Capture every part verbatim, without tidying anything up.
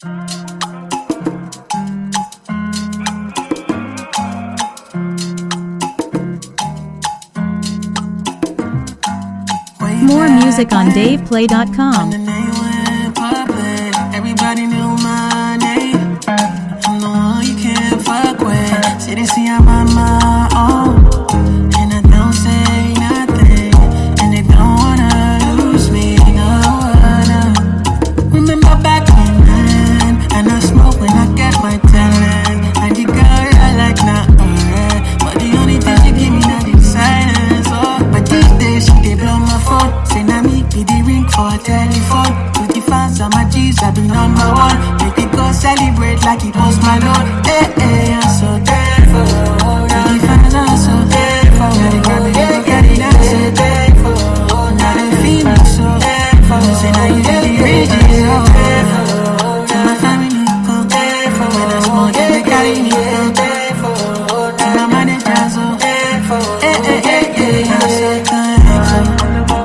More music on dave play dot com. Everybody knew my name. I'm the one you can't fuck with. Say they see I'm on my own, and I don't say nothing, and they don't wanna lose me. No, no. Remember back then, and I smoke when I get my talent. And the girl I like not alright, but the only thing she give me not the silence. Oh, but these days she dey blow my phone. Say na me be the ring for a telephone. To the fans and my G's, I be number one. Make it go celebrate like it was my lord. Eh eh, I'm so thankful. To the fans, I'm so thankful. Now they grab it, they get it, I'm so thankful. Now they feel me so thankful. Say now you get the riches, so thankful. To my family, so thankful. When I smoke, they carry me, so thankful. To my manager, so thankful. Eh eh eh eh, I'm so thankful.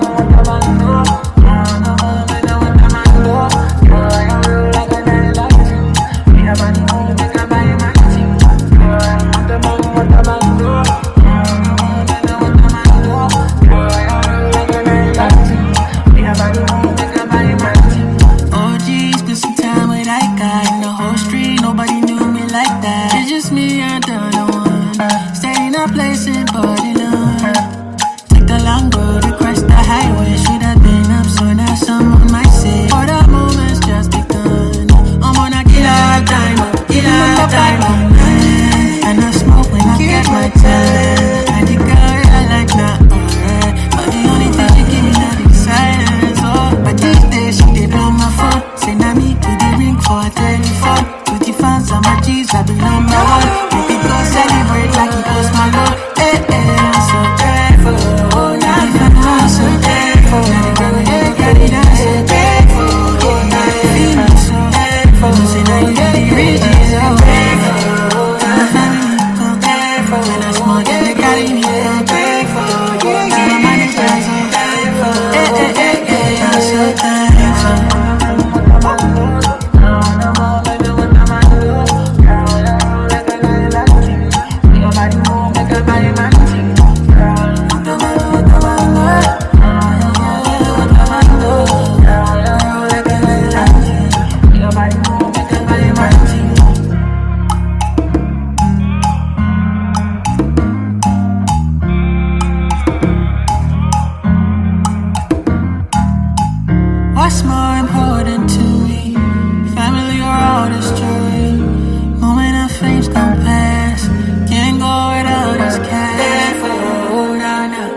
What's more important to me? Family or all this joy? Moment of fame's gon' pass. Can't go without this cash. Thankful, nah, nah.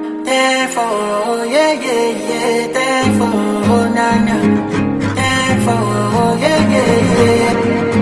Thankful, yeah, yeah, yeah. Thankful, nah, nah. Thankful, yeah, yeah, yeah.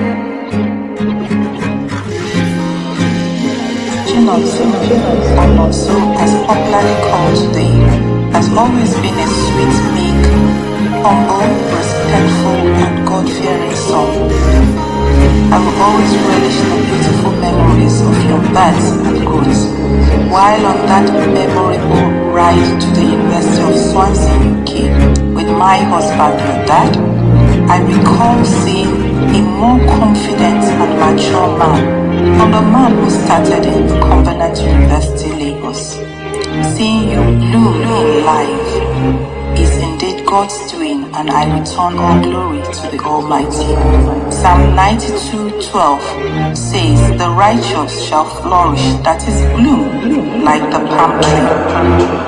Chinonso, or Nonso as popularly called today, has always been a sweet, meek, humble, respectful, and God-fearing son. I will always relish the beautiful memories of your bads and goods. While on that memorable ride to the University of Swansea, U K, with my husband, your dad, I recall seeing a more confident and mature man from the man who started in Covenant University, Lagos. Seeing you bloom in life is indeed God's doing, and I return all glory to the Almighty. Psalm ninety-two twelve says, "The righteous shall flourish," that is, bloom like the palm tree.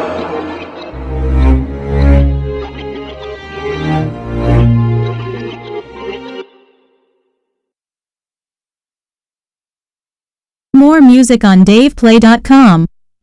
More music on dave play dot com.